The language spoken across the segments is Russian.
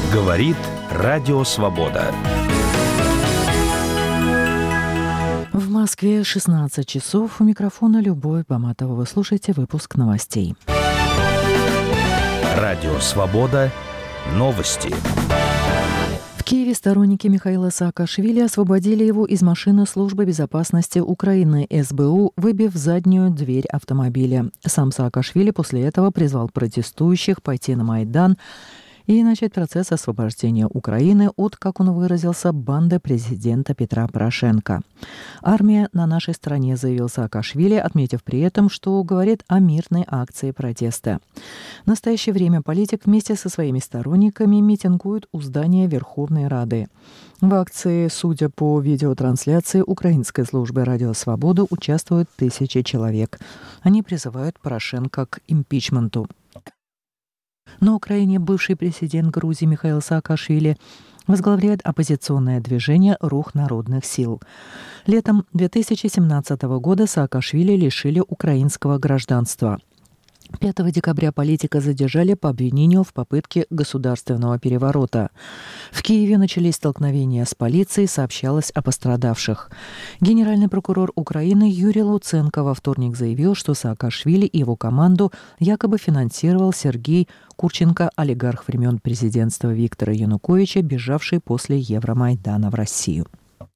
Говорит Радио Свобода. В Москве 16 часов. У микрофона Любовь Баматова. Вы слушаете выпуск новостей. Радио Свобода. Новости. В Киеве сторонники Михаила Саакашвили освободили его из машины Службы безопасности Украины СБУ, выбив заднюю дверь автомобиля. Сам Саакашвили после этого призвал протестующих пойти на Майдан и начать процесс освобождения Украины от, как он выразился, банды президента Петра Порошенко. «Армия на нашей стороне», заявил Саакашвили, отметив при этом, что говорит о мирной акции протеста. В настоящее время политик вместе со своими сторонниками митингует у здания Верховной Рады. В акции, судя по видеотрансляции украинской службы «Радио Свобода», участвуют тысячи человек. Они призывают Порошенко к импичменту. На Украине бывший президент Грузии Михаил Саакашвили возглавляет оппозиционное движение «Рух народных сил». Летом 2017 года Саакашвили лишили украинского гражданства. 5 декабря политика задержали по обвинению в попытке государственного переворота. В Киеве начались столкновения с полицией, сообщалось о пострадавших. Генеральный прокурор Украины Юрий Луценко во вторник заявил, что Саакашвили и его команду якобы финансировал Сергей Курченко, олигарх времен президентства Виктора Януковича, бежавший после Евромайдана в Россию.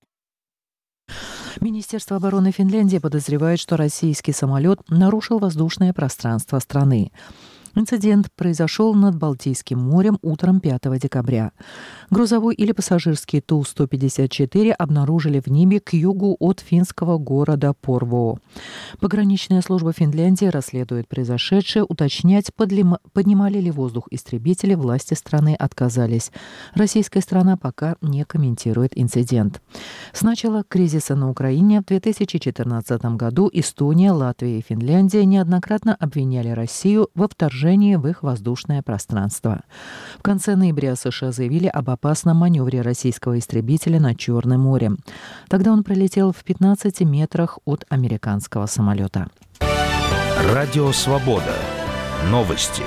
Министерство обороны Финляндии подозревает, что российский самолет нарушил воздушное пространство страны. Инцидент произошел над Балтийским морем утром 5 декабря. Грузовой или пассажирский Ту-154 обнаружили в небе к югу от финского города Порвоо. Пограничная служба Финляндии расследует произошедшее. Уточнять, поднимали ли воздух истребители, власти страны отказались. Российская сторона пока не комментирует инцидент. С начала кризиса на Украине в 2014 году Эстония, Латвия и Финляндия неоднократно обвиняли Россию во вторжении в их воздушное пространство. В конце ноября США заявили об опасном маневре российского истребителя над Черным морем. Тогда он пролетел в 15 метрах от американского самолета. Радио Свобода. Новости.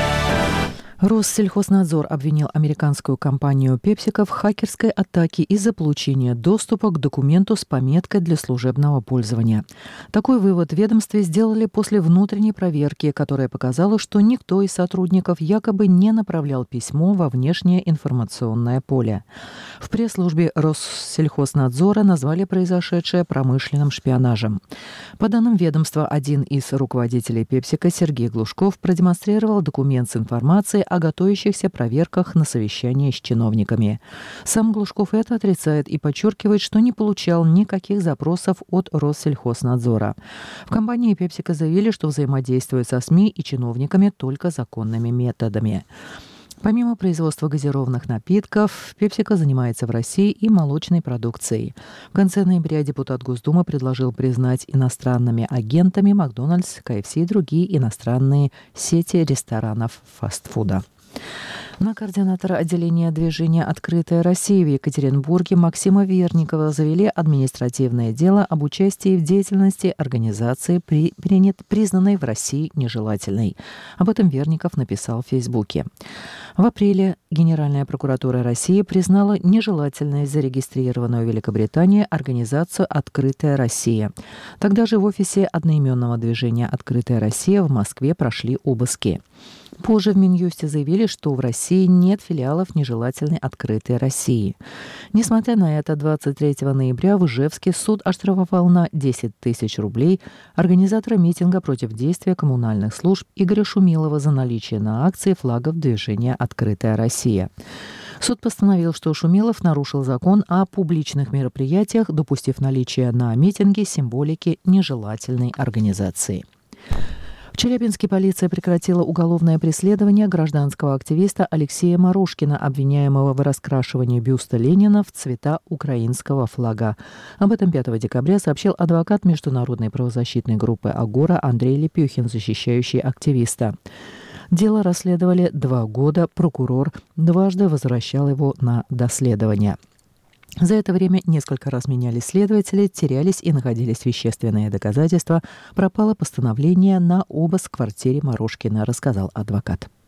Россельхознадзор обвинил американскую компанию PepsiCo в хакерской атаке из-за получения доступа к документу с пометкой для служебного пользования. Такой вывод в ведомстве сделали после внутренней проверки, которая показала, что никто из сотрудников якобы не направлял письмо во внешнее информационное поле. В пресс-службе Россельхознадзора назвали произошедшее промышленным шпионажем. По данным ведомства, один из руководителей PepsiCo, Сергей Глушков, продемонстрировал документ с информацией о готовящихся проверках на совещании с чиновниками. Сам Глушков это отрицает и подчеркивает, что не получал никаких запросов от Россельхознадзора. В компании PepsiCo заявили, что взаимодействуют со СМИ и чиновниками только законными методами. Помимо производства газированных напитков, PepsiCo занимается в России и молочной продукцией. В конце ноября депутат Госдумы предложил признать иностранными агентами Макдональдс, КФС и другие иностранные сети ресторанов фастфуда. На координатора отделения движения «Открытая Россия» в Екатеринбурге Максима Верникова завели административное дело об участии в деятельности организации, признанной в России нежелательной. Об этом Верников написал в Фейсбуке. В апреле Генеральная прокуратура России признала нежелательной зарегистрированную в Великобритании организацию «Открытая Россия». Тогда же в офисе одноименного движения «Открытая Россия» в Москве прошли обыски. Позже в Минюсте заявили, что в России нет филиалов нежелательной «Открытой России». Несмотря на это, 23 ноября в Ижевске суд оштрафовал на 10 тысяч рублей организатора митинга против действия коммунальных служб Игоря Шумилова за наличие на акции флагов движения «Открытая Россия». Суд постановил, что Шумилов нарушил закон о публичных мероприятиях, допустив наличие на митинге символики нежелательной организации. В Челябинске полиция прекратила уголовное преследование гражданского активиста Алексея Морошкина, обвиняемого в раскрашивании бюста Ленина в цвета украинского флага. Об этом 5 декабря сообщил адвокат международной правозащитной группы «Агора» Андрей Лепюхин, защищающий активиста. Дело расследовали 2 года, прокурор дважды возвращал его на доследование. За это время несколько раз менялись следователи, терялись и находились вещественные доказательства. Пропало постановление на обыск в квартире Морошкина, рассказал адвокат.